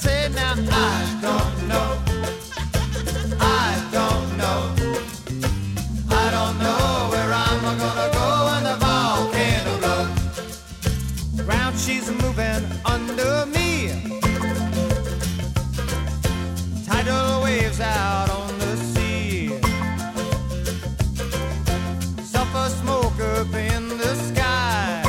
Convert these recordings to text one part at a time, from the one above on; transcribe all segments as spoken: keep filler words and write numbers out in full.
say now, I don't know. I don't know. I don't know where I'm gonna go when the volcano blows. Ground she's moving under me. Tidal waves out on the sea. Sulfur smoke up in the sky.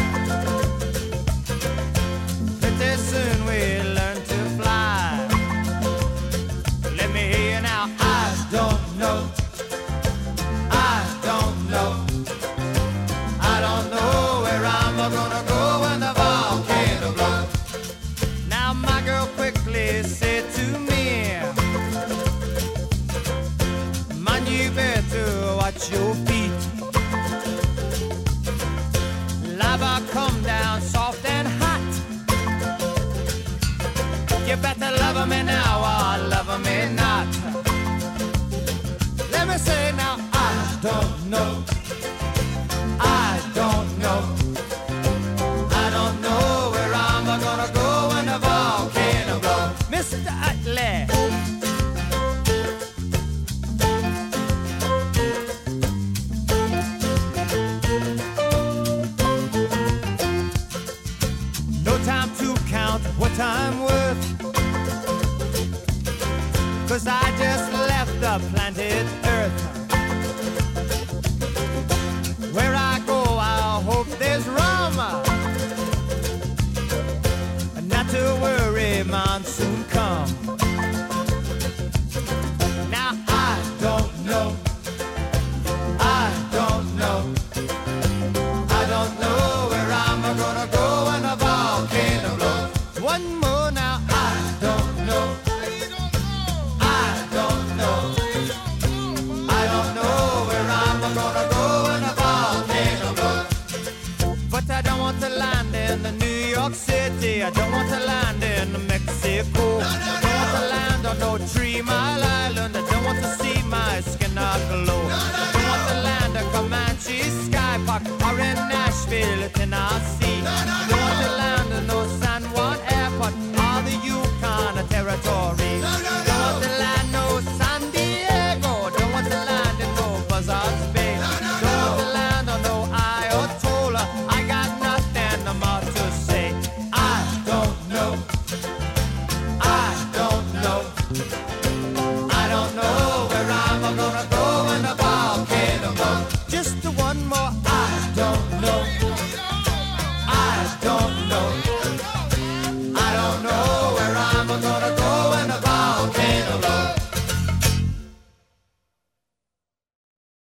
Pretty soon we learn to fly. Let me hear you now. I don't know. I don't know. I don't know where I'm gonna go when the volcano blows. Now my girl quickly said to me, man, you better watch your feet. Lava come down soft and hot. You better love me now or love me not. Let me say now, I don't know. I don't know. I don't know where I'm gonna go when the volcano blows. Mister Utley. No time to count what I'm worth, 'cause I just left the planet Earth. Where I go, I hope there's rum. Not to worry, monsoon come. Now I don't know. I don't know. I don't know where I'm gonna go when the volcano blows. One more now. I don't know. I don't know. I don't know where I'm gonna go when the volcano blows. But I don't want to land in the New York City. I don't want to land in Mexico. I don't want to land on no Three Mile Island. I don't want to see my skin not glow. I don't want to land in Comanche Sky Park or in Nashville, Tennessee. I don't want to land in no San Juan Airport or the Yukon Territory. I don't want to land no San Diego. Don't want to land in no Buzzards Bay. Don't want to land on no Ayatollah. I got nothing more to say. I don't know. I don't know.